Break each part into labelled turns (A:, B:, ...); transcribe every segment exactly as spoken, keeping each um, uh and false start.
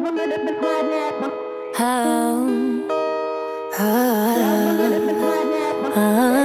A: Oh, oh,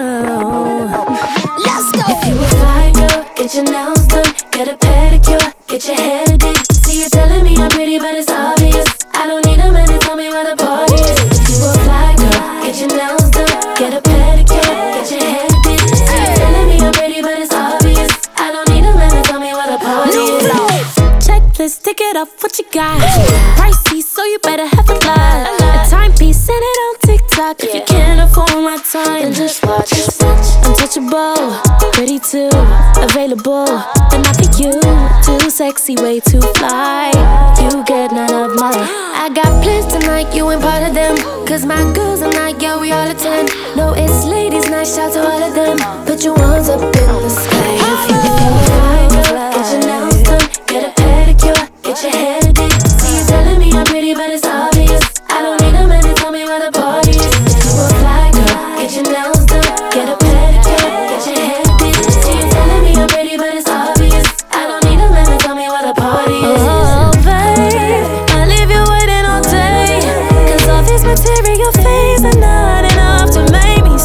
A: oh. Let's go. If you a fly girl, get your nails done, get a pedicure, get your hair did. See you telling me I'm pretty, but it's obvious. I don't need a man to tell me where the party is. If you a fly girl, get your nails done, get a pedicure, get your hair did. See you telling me I'm pretty, but it's obvious. I don't need a man to tell me where the party is. Checklist, tick it off, what you got? Pricey, so you better have a lot. A timepiece, send it on TikTok. If you can't afford my time, then just watch. Untouchable, pretty too, available, but not for you. Too sexy, way too fly. You get none of my. I got plans tonight, you ain't part of them. Cause my girls are not, yeah, we all attend. No, it's ladies' night, shout to all of them. Put your ones up in the sky. If you fly, get your nails done, get a pedicure, get your hair did. See you telling me I'm pretty, but it's obvious. I don't need a man to tell me where the party is. If you a fly girl, get your nails done, get a pedicure, get your hair did. See you telling me I'm pretty, but it's obvious. I don't need a man to tell me where the party is. Oh, babe, I leave you waiting all day. Cause all this material things are not enough to make me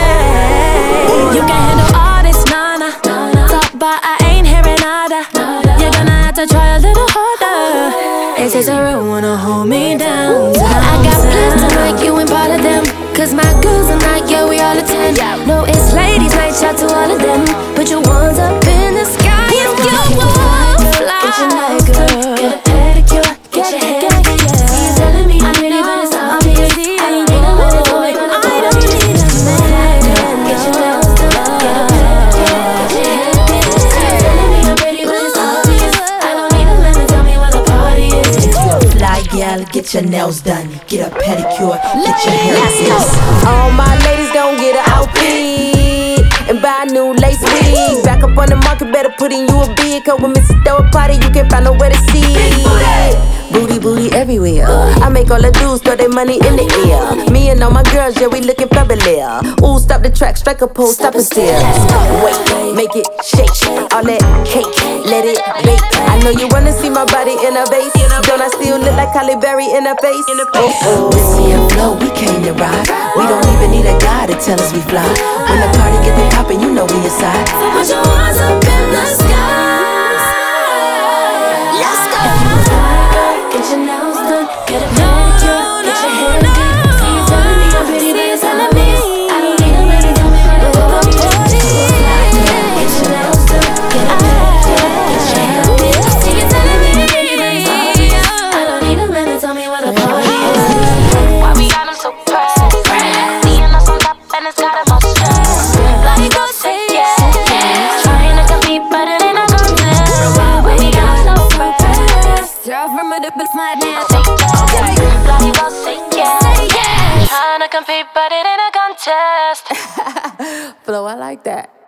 A: stay. You can handle all this, nana. Talk but I ain't hearing nada. You're gonna have to try a little harder. Is this a real wanna hold me down? I got plans tonight, you ain't part of them. Cause my girls are not, yeah, we all attend. No, it's ladies' night, shout to all of them. Put your ones up in the sky if you wanna fly. Get your nails done, get a pedicure, get your hair did. See you telling me I'm pretty, but it's obvious. I don't need a man to tell me where the party is. Get your nails done, get a pedicure, get your hair did. See you telling me I'm pretty, but it's obvious. I don't need a man to tell me where the party is.
B: Fly gal, get your nails done, get a pedicure, get your hair did.
C: All my ladies gon' get an outfit and buy a new lace wig. Back up on the market, better put in you a bid. Cause when Missus throw a party, you can't find nowhere to see it. Booty, booty everywhere. I make all the dudes throw their money in the air. Me and all my girls, yeah, we looking fabulous. Ooh, stop the track, strike a pose, stop and still. Wait, make it shake, all that cake, let it bake. I know you wanna see my body in a vase. Don't I still look like Halle Berry in her face? Oh, oh.
B: Missy and Flo, we came to ride. We don't even need a guy to tell us we fly. When the party get the poppin', you know we inside.
A: Put your arms up in the sky. Let's go. Get your nails done, get a pedicure, get your hair did. See you telling me I'm pretty, but it's obvious. I don't need a man to tell me where the party is. Get your nails done, get a pedicure, get your hair did. See you telling me I'm pretty, but it's obvious. I don't need a man to tell me where the party is.
D: Why we got 'em so pressed? Seeing us on top and it's got 'em all stressed. Like go say yes, trying to compete but it ain't a contest. Why we got so pressed?
A: Girl from a double flat now.
D: Like go say yes, trying to compete but it ain't a contest.
C: Flo, I like that.